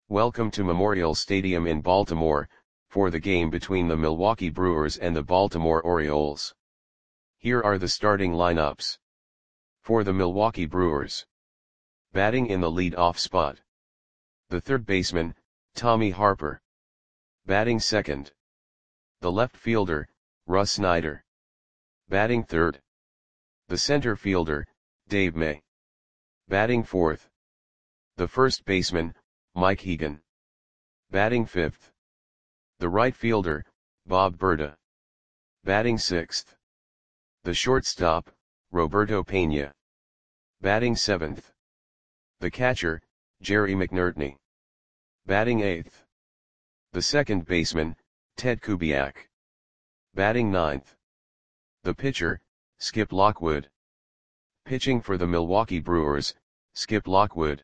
Welcome to Memorial Stadium in Baltimore, for the game between the Milwaukee Brewers and the Baltimore Orioles. Here are the starting lineups. For the Milwaukee Brewers. Batting in the lead-off spot. The third baseman, Tommy Harper. Batting second. The left fielder, Russ Snyder. Batting third. The center fielder, Dave May. Batting fourth. The first baseman, Mike Hegan. Batting fifth. The right fielder, Bob Berta. Batting sixth. The shortstop, Roberto Pena. Batting seventh. The catcher, Jerry McNertney. Batting eighth. The second baseman, Ted Kubiak. Batting ninth. The pitcher, Skip Lockwood. Pitching for the Milwaukee Brewers, Skip Lockwood.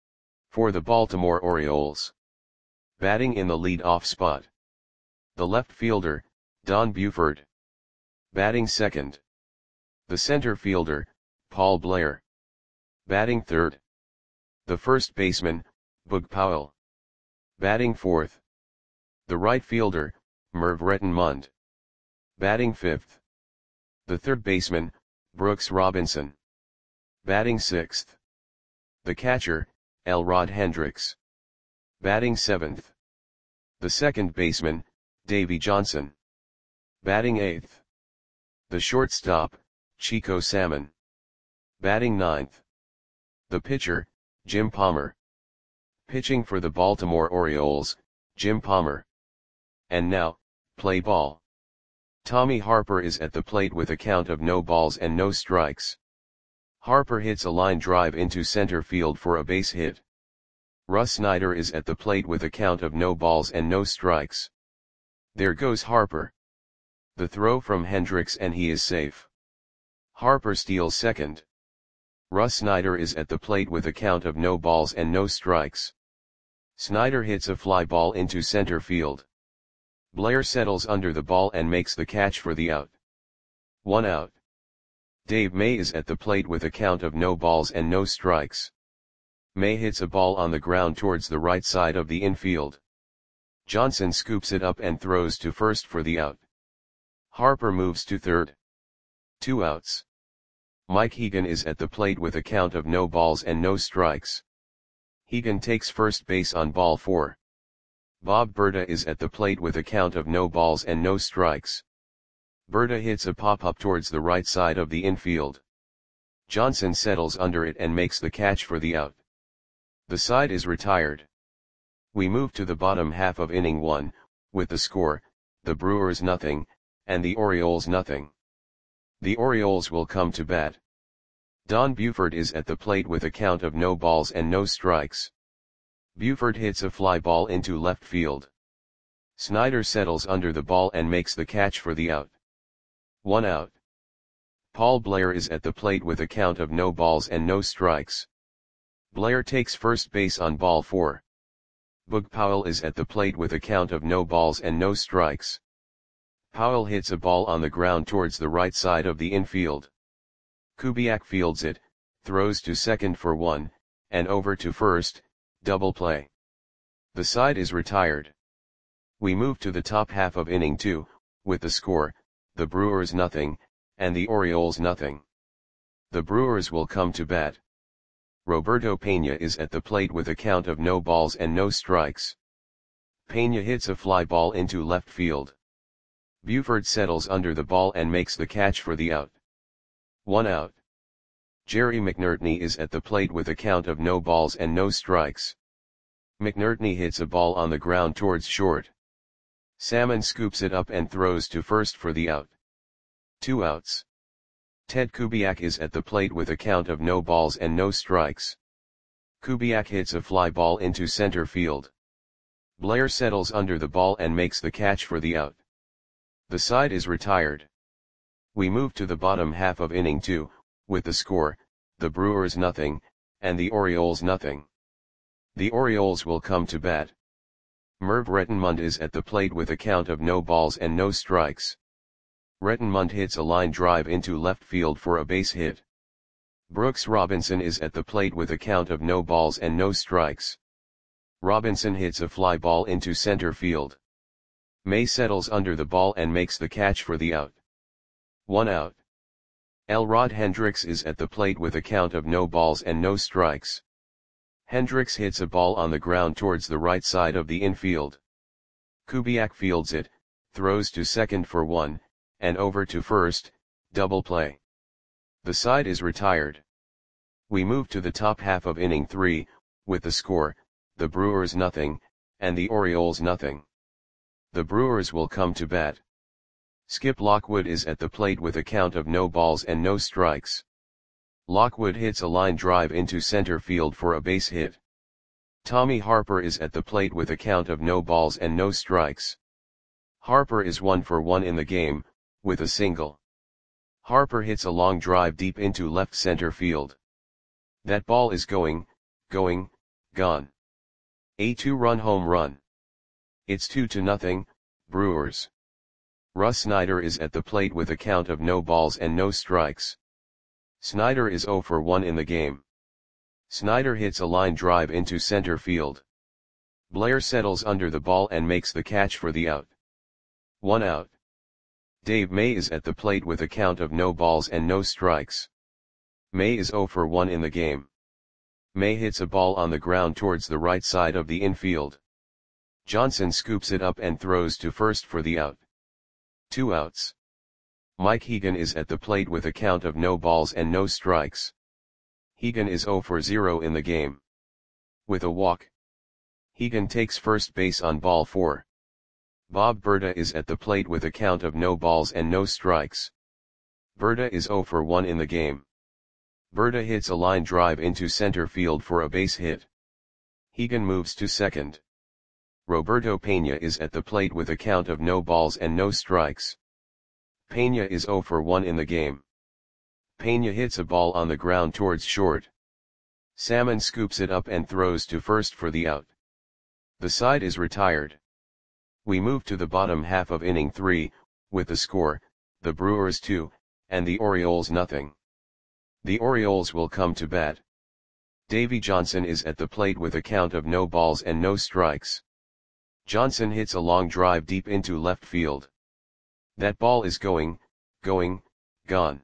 For the Baltimore Orioles. Batting in the lead-off spot. The left fielder, Don Buford. Batting second. The center fielder, Paul Blair. Batting third. The first baseman, Boog Powell. Batting fourth. The right fielder, Merv Rettenmund. Batting fifth. The third baseman, Brooks Robinson. Batting sixth. The catcher, Elrod Hendricks. Batting seventh. The second baseman, Davey Johnson. Batting eighth. The shortstop, Chico Salmon. Batting ninth. The pitcher, Jim Palmer. Pitching for the Baltimore Orioles, Jim Palmer. And now, play ball. Tommy Harper is at the plate with a count of no balls and no strikes. Harper hits a line drive into center field for a base hit. Russ Snyder is at the plate with a count of no balls and no strikes. There goes Harper. The throw from Hendricks and he is safe. Harper steals second. Russ Snyder is at the plate with a count of no balls and no strikes. Snyder hits a fly ball into center field. Blair settles under the ball and makes the catch for the out. 1 out. Dave May is at the plate with a count of no balls and no strikes. May hits a ball on the ground towards the right side of the infield. Johnson scoops it up and throws to first for the out. Harper moves to third. 2 outs. Mike Hegan is at the plate with a count of no balls and no strikes. Hegan takes first base on ball 4. Bob Berta is at the plate with a count of no balls and no strikes. Berta hits a pop-up towards the right side of the infield. Johnson settles under it and makes the catch for the out. The side is retired. We move to the bottom half of inning 1, with the score, the Brewers nothing, and the Orioles nothing. The Orioles will come to bat. Don Buford is at the plate with a count of no balls and no strikes. Buford hits a fly ball into left field. Snyder settles under the ball and makes the catch for the out. 1 out. Paul Blair is at the plate with a count of no balls and no strikes. Blair takes first base on ball 4. Boog Powell is at the plate with a count of no balls and no strikes. Powell hits a ball on the ground towards the right side of the infield. Kubiak fields it, throws to second for 1, and over to first, double play. The side is retired. We move to the top half of inning 2, with the score, the Brewers nothing, and the Orioles nothing. The Brewers will come to bat. Roberto Pena is at the plate with a count of no balls and no strikes. Pena hits a fly ball into left field. Buford settles under the ball and makes the catch for the out. 1 out. Jerry McNertney is at the plate with a count of no balls and no strikes. McNertney hits a ball on the ground towards short. Salmon scoops it up and throws to first for the out. 2 outs. Ted Kubiak is at the plate with a count of no balls and no strikes. Kubiak hits a fly ball into center field. Blair settles under the ball and makes the catch for the out. The side is retired. We move to the bottom half of inning 2, with the score, the Brewers nothing, and the Orioles nothing. The Orioles will come to bat. Merv Rettenmund is at the plate with a count of no balls and no strikes. Rettenmund hits a line drive into left field for a base hit. Brooks Robinson is at the plate with a count of no balls and no strikes. Robinson hits a fly ball into center field. May settles under the ball and makes the catch for the out. 1 out. Elrod Hendricks is at the plate with a count of no balls and no strikes. Hendricks hits a ball on the ground towards the right side of the infield. Kubiak fields it, throws to second for 1, and over to first, double play. The side is retired. We move to the top half of inning 3, with the score, the Brewers nothing, and the Orioles nothing. The Brewers will come to bat. Skip Lockwood is at the plate with a count of no balls and no strikes. Lockwood hits a line drive into center field for a base hit. Tommy Harper is at the plate with a count of no balls and no strikes. Harper is 1 for 1 in the game, with a single. Harper hits a long drive deep into left center field. That ball is going, gone. A 2-run home run. It's 2-0, Brewers. Russ Snyder is at the plate with a count of no balls and no strikes. Snyder is 0 for 1 in the game. Snyder hits a line drive into center field. Blair settles under the ball and makes the catch for the out. 1 out. Dave May is at the plate with a count of no balls and no strikes. May is 0 for 1 in the game. May hits a ball on the ground towards the right side of the infield. Johnson scoops it up and throws to first for the out. 2 outs. Mike Hegan is at the plate with a count of no balls and no strikes. Hegan is 0 for 0 in the game. With a walk. Hegan takes first base on ball 4. Bob Berta is at the plate with a count of no balls and no strikes. Berta is 0 for 1 in the game. Berta hits a line drive into center field for a base hit. Hegan moves to second. Roberto Pena is at the plate with a count of no balls and no strikes. Pena is 0 for 1 in the game. Pena hits a ball on the ground towards short. Salmon scoops it up and throws to first for the out. The side is retired. We move to the bottom half of inning 3, with the score, the Brewers 2, and the Orioles nothing. The Orioles will come to bat. Davey Johnson is at the plate with a count of no balls and no strikes. Johnson hits a long drive deep into left field. That ball is going, gone.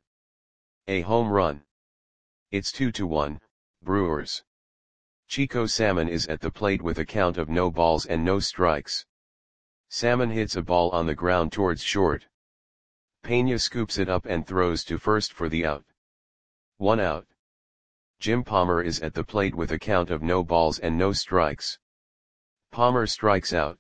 A home run. It's 2-1, Brewers. Chico Salmon is at the plate with a count of no balls and no strikes. Salmon hits a ball on the ground towards short. Pena scoops it up and throws to first for the out. 1 out. Jim Palmer is at the plate with a count of no balls and no strikes. Palmer strikes out.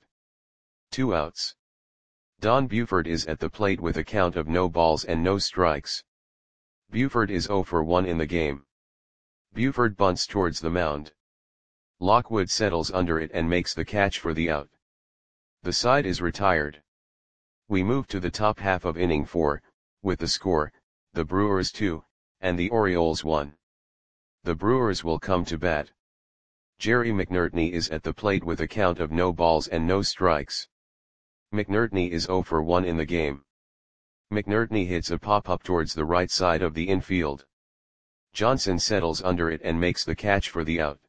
2 outs. Don Buford is at the plate with a count of no balls and no strikes. Buford is 0 for 1 in the game. Buford bunts towards the mound. Lockwood settles under it and makes the catch for the out. The side is retired. We move to the top half of inning 4, with the score, the Brewers 2, and the Orioles 1. The Brewers will come to bat. Jerry McNertney is at the plate with a count of no balls and no strikes. McNertney is 0 for 1 in the game. McNertney hits a pop-up towards the right side of the infield. Johnson settles under it and makes the catch for the out.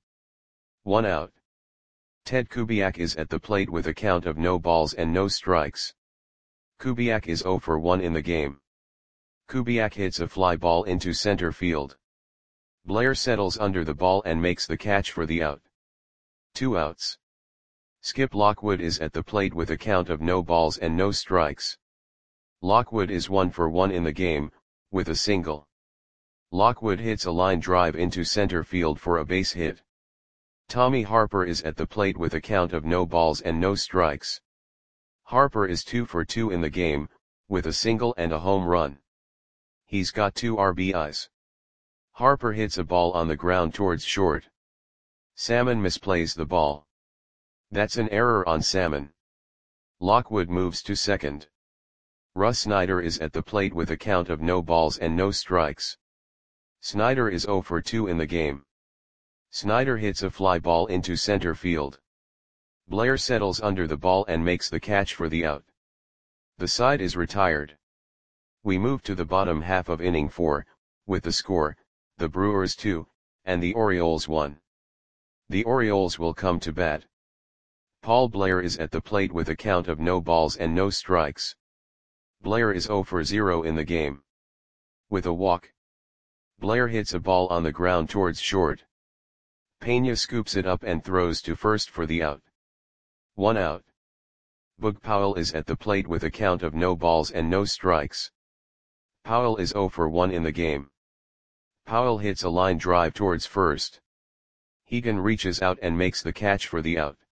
1 out. Ted Kubiak is at the plate with a count of no balls and no strikes. Kubiak is 0 for 1 in the game. Kubiak hits a fly ball into center field. Blair settles under the ball and makes the catch for the out. 2 outs. Skip Lockwood is at the plate with a count of no balls and no strikes. Lockwood is 1 for 1 in the game, with a single. Lockwood hits a line drive into center field for a base hit. Tommy Harper is at the plate with a count of no balls and no strikes. Harper is 2 for 2 in the game, with a single and a home run. He's got 2 RBIs. Harper hits a ball on the ground towards short. Salmon misplays the ball. That's an error on Salmon. Lockwood moves to second. Russ Snyder is at the plate with a count of no balls and no strikes. Snyder is 0 for 2 in the game. Snyder hits a fly ball into center field. Blair settles under the ball and makes the catch for the out. The side is retired. We move to the bottom half of inning 4, with the score, the Brewers 2, and the Orioles 1. The Orioles will come to bat. Paul Blair is at the plate with a count of no balls and no strikes. Blair is 0 for 0 in the game. With a walk, Blair hits a ball on the ground towards short. Pena scoops it up and throws to first for the out. 1 out. Boog Powell is at the plate with a count of no balls and no strikes. Powell is 0 for 1 in the game. Powell hits a line drive towards first. Hegan reaches out and makes the catch for the out.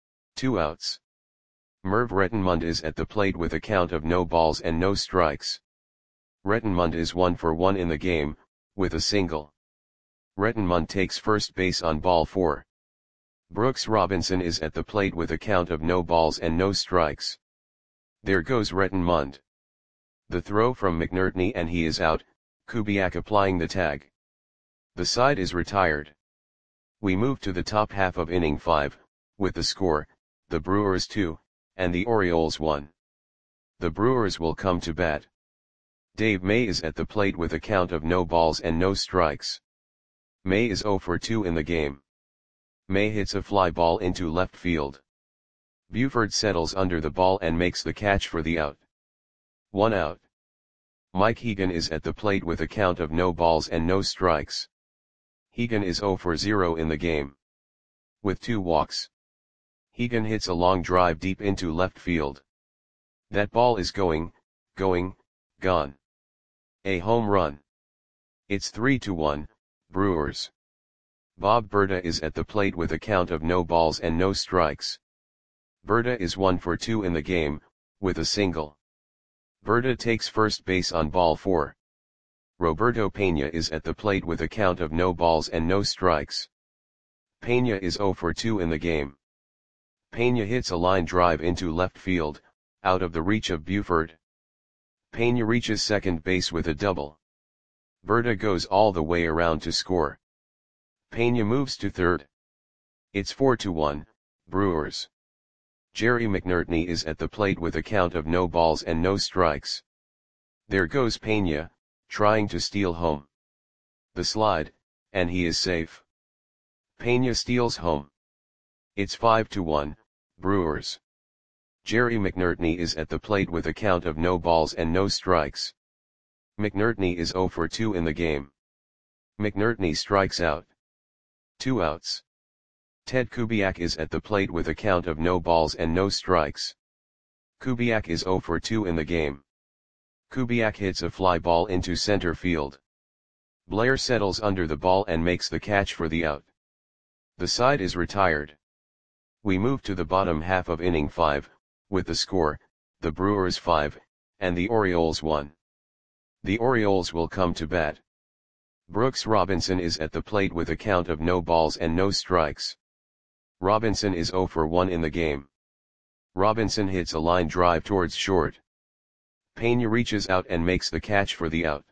2 outs. Merv Rettenmund is at the plate with a count of no balls and no strikes. Rettenmund is 1 for 1 in the game, with a single. Rettenmund takes first base on ball 4. Brooks Robinson is at the plate with a count of no balls and no strikes. There goes Rettenmund. The throw from McNertney and he is out, Kubiak applying the tag. The side is retired. We move to the top half of inning 5, with the score, the Brewers 2, and the Orioles 1. The Brewers will come to bat. Dave May is at the plate with a count of no balls and no strikes. May is 0 for 2 in the game. May hits a fly ball into left field. Buford settles under the ball and makes the catch for the out. 1 out. Mike Hegan is at the plate with a count of no balls and no strikes. Hegan is 0 for 0 in the game. With 2 walks, Hegan hits a long drive deep into left field. That ball is going, gone. A home run. It's 3-1, Brewers. Bob Berta is at the plate with a count of no balls and no strikes. Berta is 1 for 2 in the game, with a single. Berta takes first base on ball 4. Roberto Pena is at the plate with a count of no balls and no strikes. Pena is 0 for 2 in the game. Pena hits a line drive into left field, out of the reach of Buford. Pena reaches second base with a double. Berta goes all the way around to score. Pena moves to third. It's 4-1, Brewers. Jerry McNertney is at the plate with a count of no balls and no strikes. There goes Pena, trying to steal home. The slide, and he is safe. Pena steals home. It's 5-1, Brewers. Jerry McNertney is at the plate with a count of no balls and no strikes. McNertney is 0 for 2 in the game. McNertney strikes out. 2 outs. Ted Kubiak is at the plate with a count of no balls and no strikes. Kubiak is 0 for 2 in the game. Kubiak hits a fly ball into center field. Blair settles under the ball and makes the catch for the out. The side is retired. We move to the bottom half of inning 5, with the score, the Brewers 5, and the Orioles 1. The Orioles will come to bat. Brooks Robinson is at the plate with a count of no balls and no strikes. Robinson is 0 for 1 in the game. Robinson hits a line drive towards short. Pena reaches out and makes the catch for the out.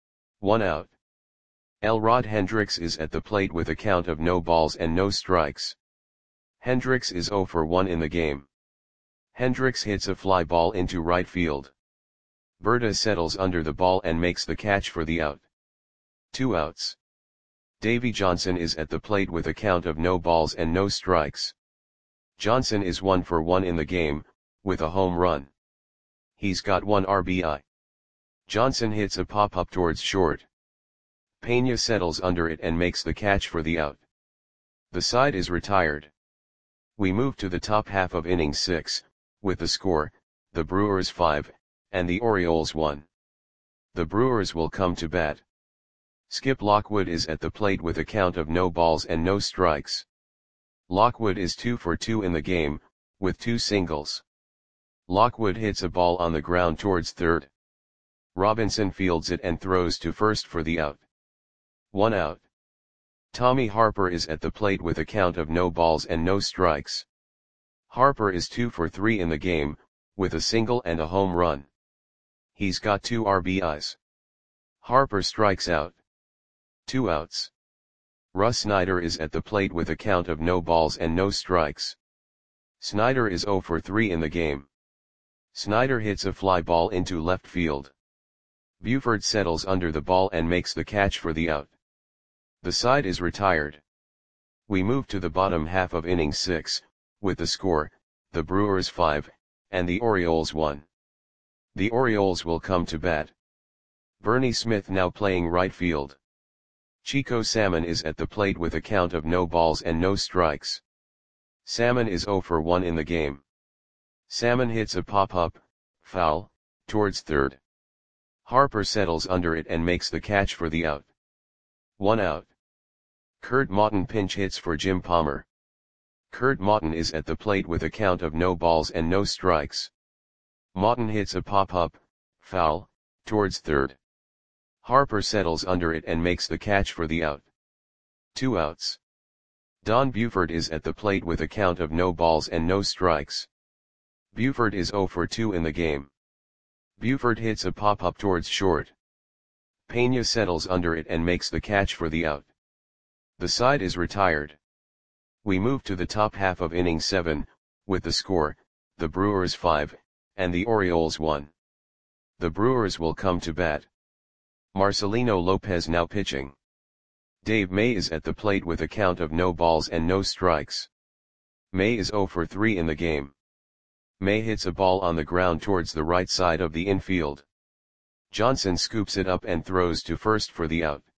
1 out. Elrod Hendricks is at the plate with a count of no balls and no strikes. Hendricks is 0 for 1 in the game. Hendricks hits a fly ball into right field. Berta settles under the ball and makes the catch for the out. 2 outs. Davy Johnson is at the plate with a count of no balls and no strikes. Johnson is 1 for 1 in the game, with a home run. He's got 1 RBI. Johnson hits a pop-up towards short. Pena settles under it and makes the catch for the out. The side is retired. We move to the top half of inning 6, with the score, the Brewers 5, and the Orioles 1. The Brewers will come to bat. Skip Lockwood is at the plate with a count of no balls and no strikes. Lockwood is 2 for 2 in the game, with 2 singles. Lockwood hits a ball on the ground towards third. Robinson fields it and throws to first for the out. 1 out. Tommy Harper is at the plate with a count of no balls and no strikes. Harper is 2 for 3 in the game, with a single and a home run. He's got 2 RBIs. Harper strikes out. 2 outs. Russ Snyder is at the plate with a count of no balls and no strikes. Snyder is 0 for 3 in the game. Snyder hits a fly ball into left field. Buford settles under the ball and makes the catch for the out. The side is retired. We move to the bottom half of inning 6, with the score, the Brewers 5, and the Orioles 1. The Orioles will come to bat. Bernie Smith now playing right field. Chico Salmon is at the plate with a count of no balls and no strikes. Salmon is 0 for 1 in the game. Salmon hits a pop-up, foul, towards third. Harper settles under it and makes the catch for the out. 1 out. Kurt Maughton pinch hits for Jim Palmer. Kurt Maughton is at the plate with a count of no balls and no strikes. Maughton hits a pop-up, foul, towards third. Harper settles under it and makes the catch for the out. 2 outs. Don Buford is at the plate with a count of no balls and no strikes. Buford is 0 for 2 in the game. Buford hits a pop-up towards short. Pena settles under it and makes the catch for the out. The side is retired. We move to the top half of inning 7, with the score, the Brewers 5, and the Orioles 1. The Brewers will come to bat. Marcelino Lopez now pitching. Dave May is at the plate with a count of no balls and no strikes. May is 0 for 3 in the game. May hits a ball on the ground towards the right side of the infield. Johnson scoops it up and throws to first for the out.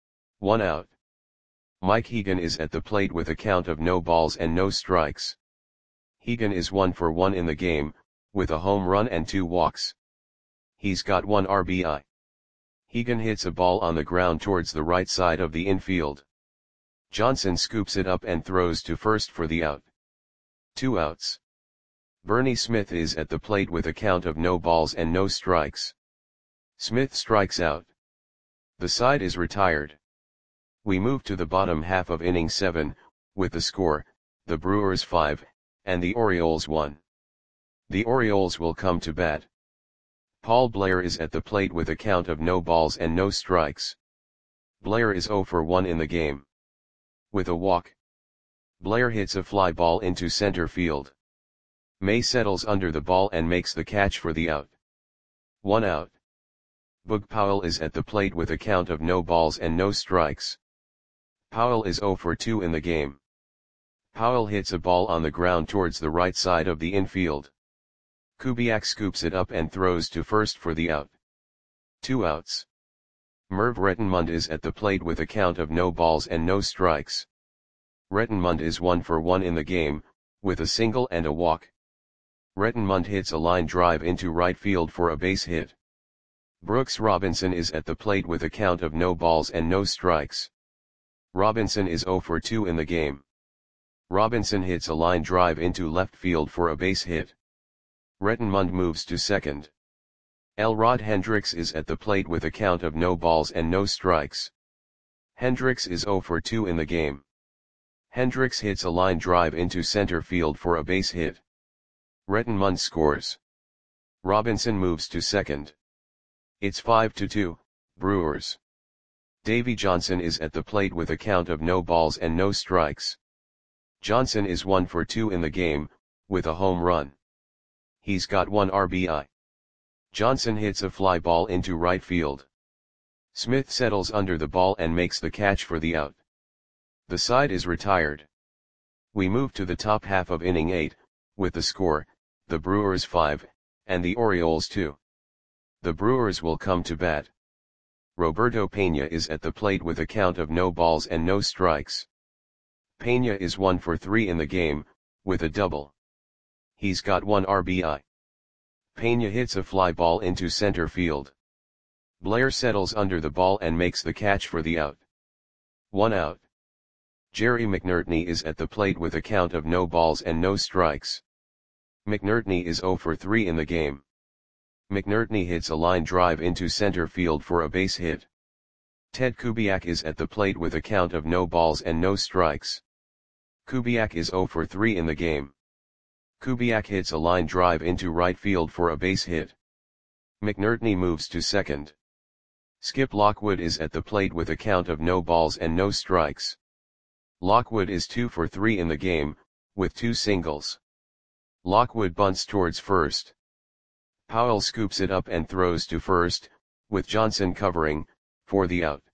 1 out. Mike Hegan is at the plate with a count of no balls and no strikes. Hegan is 1 for 1 in the game, with a home run and 2 walks. He's got 1 RBI. Hegan hits a ball on the ground towards the right side of the infield. Johnson scoops it up and throws to first for the out. 2 outs. Bernie Smith is at the plate with a count of no balls and no strikes. Smith strikes out. The side is retired. We move to the bottom half of inning 7, with the score, the Brewers 5, and the Orioles 1. The Orioles will come to bat. Paul Blair is at the plate with a count of no balls and no strikes. Blair is 0 for 1 in the game. With a walk. Blair hits a fly ball into center field. May settles under the ball and makes the catch for the out. 1 out. Boog Powell is at the plate with a count of no balls and no strikes. Powell is 0 for 2 in the game. Powell hits a ball on the ground towards the right side of the infield. Kubiak scoops it up and throws to first for the out. 2 outs. Merv Rettenmund is at the plate with a count of no balls and no strikes. Rettenmund is 1 for 1 in the game, with a single and a walk. Rettenmund hits a line drive into right field for a base hit. Brooks Robinson is at the plate with a count of no balls and no strikes. Robinson is 0 for 2 in the game. Robinson hits a line drive into left field for a base hit. Rettenmund moves to second. Elrod Hendricks is at the plate with a count of no balls and no strikes. Hendricks is 0 for 2 in the game. Hendricks hits a line drive into center field for a base hit. Rettenmund scores. Robinson moves to second. It's 5-2, Brewers. Davy Johnson is at the plate with a count of no balls and no strikes. Johnson is 1 for 2 in the game, with a home run. He's got 1 RBI. Johnson hits a fly ball into right field. Smith settles under the ball and makes the catch for the out. The side is retired. We move to the top half of inning 8, with the score, the Brewers 5, and the Orioles 2. The Brewers will come to bat. Roberto Pena is at the plate with a count of no balls and no strikes. Pena is 1 for 3 in the game, with a double. He's got 1 RBI. Pena hits a fly ball into center field. Blair settles under the ball and makes the catch for the out. 1 out. Jerry McNertney is at the plate with a count of no balls and no strikes. McNertney is 0 for 3 in the game. McNertney hits a line drive into center field for a base hit. Ted Kubiak is at the plate with a count of no balls and no strikes. Kubiak is 0 for 3 in the game. Kubiak hits a line drive into right field for a base hit. McNertney moves to second. Skip Lockwood is at the plate with a count of no balls and no strikes. Lockwood is 2 for 3 in the game, with 2 singles. Lockwood bunts towards first. Powell scoops it up and throws to first, with Johnson covering, for the out.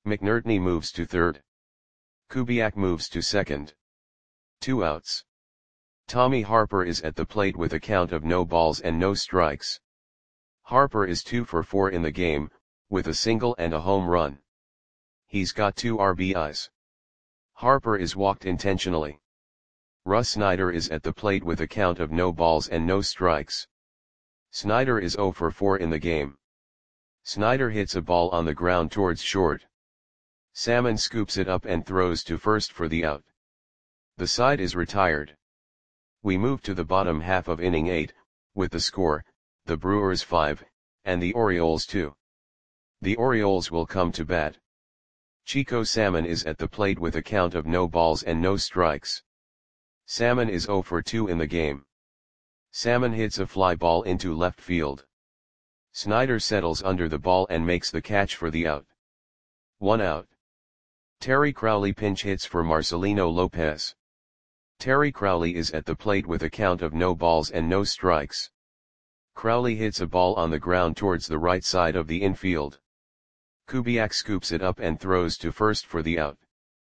McNertney moves to third. Kubiak moves to second. 2 outs. Tommy Harper is at the plate with a count of no balls and no strikes. Harper is 2 for 4 in the game, with a single and a home run. He's got 2 RBIs. Harper is walked intentionally. Russ Snyder is at the plate with a count of no balls and no strikes. Snyder is 0 for 4 in the game. Snyder hits a ball on the ground towards short. Salmon scoops it up and throws to first for the out. The side is retired. We move to the bottom half of inning 8, with the score, the Brewers 5, and the Orioles 2. The Orioles will come to bat. Chico Salmon is at the plate with a count of no balls and no strikes. Salmon is 0 for 2 in the game. Salmon hits a fly ball into left field. Snyder settles under the ball and makes the catch for the out. 1 out. Terry Crowley pinch hits for Marcelino Lopez. Terry Crowley is at the plate with a count of no balls and no strikes. Crowley hits a ball on the ground towards the right side of the infield. Kubiak scoops it up and throws to first for the out.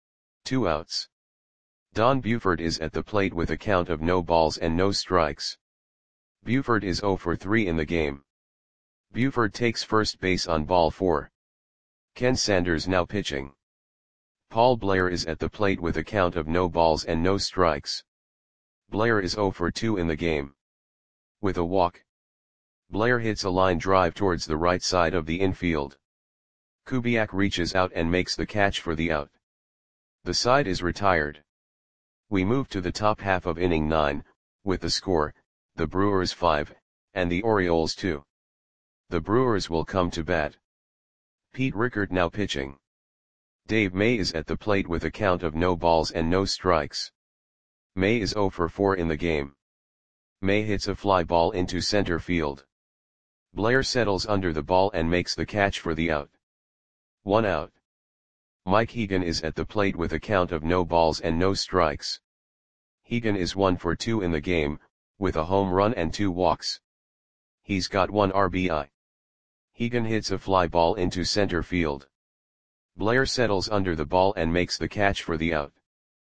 2 outs. Don Buford is at the plate with a count of no balls and no strikes. Buford is 0 for 3 in the game. Buford takes first base on ball 4. Ken Sanders now pitching. Paul Blair is at the plate with a count of no balls and no strikes. Blair is 0 for 2 in the game. With a walk, Blair hits a line drive towards the right side of the infield. Kubiak reaches out and makes the catch for the out. The side is retired. We move to the top half of inning 9, with the score, the Brewers 5, and the Orioles 2. The Brewers will come to bat. Pete Rickert now pitching. Dave May is at the plate with a count of no balls and no strikes. May is 0 for 4 in the game. May hits a fly ball into center field. Blair settles under the ball and makes the catch for the out. 1 out. Mike Hegan is at the plate with a count of no balls and no strikes. Hegan is 1 for 2 in the game, with a home run and 2 walks. He's got 1 RBI. Hegan hits a fly ball into center field. Blair settles under the ball and makes the catch for the out.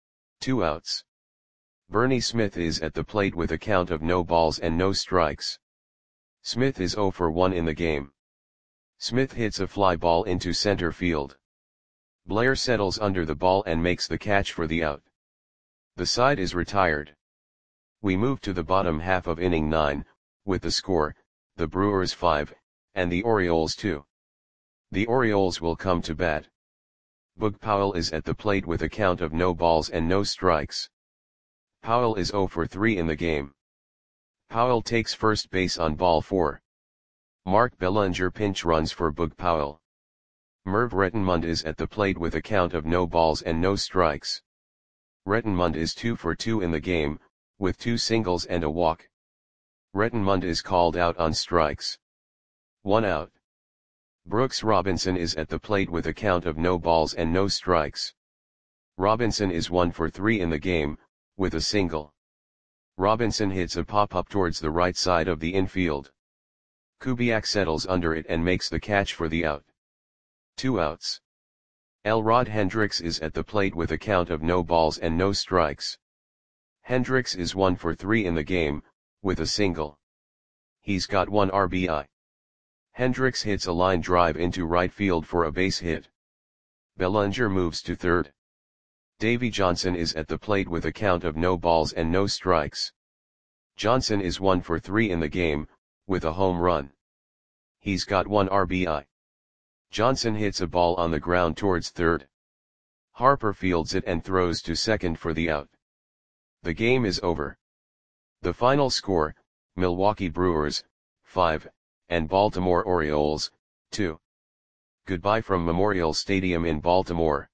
2 outs. Bernie Smith is at the plate with a count of no balls and no strikes. Smith is 0 for 1 in the game. Smith hits a fly ball into center field. Blair settles under the ball and makes the catch for the out. The side is retired. We move to the bottom half of inning 9, with the score, the Brewers 5, and the Orioles 2. The Orioles will come to bat. Boog Powell is at the plate with a count of no balls and no strikes. Powell is 0 for 3 in the game. Powell takes first base on ball 4. Mark Bellinger pinch runs for Boog Powell. Merv Rettenmund is at the plate with a count of no balls and no strikes. Rettenmund is 2 for 2 in the game, with 2 singles and a walk. Rettenmund is called out on strikes. 1 out. Brooks Robinson is at the plate with a count of no balls and no strikes. Robinson is 1 for 3 in the game, with a single. Robinson hits a pop-up towards the right side of the infield. Kubiak settles under it and makes the catch for the out. 2 outs. Elrod Hendricks is at the plate with a count of no balls and no strikes. Hendricks is 1 for 3 in the game, with a single. He's got 1 RBI. Hendricks hits a line drive into right field for a base hit. Bellinger moves to third. Davy Johnson is at the plate with a count of no balls and no strikes. Johnson is 1 for 3 in the game, with a home run. He's got 1 RBI. Johnson hits a ball on the ground towards third. Harper fields it and throws to second for the out. The game is over. The final score, Milwaukee Brewers, 5, and Baltimore Orioles, 2. Goodbye from Memorial Stadium in Baltimore.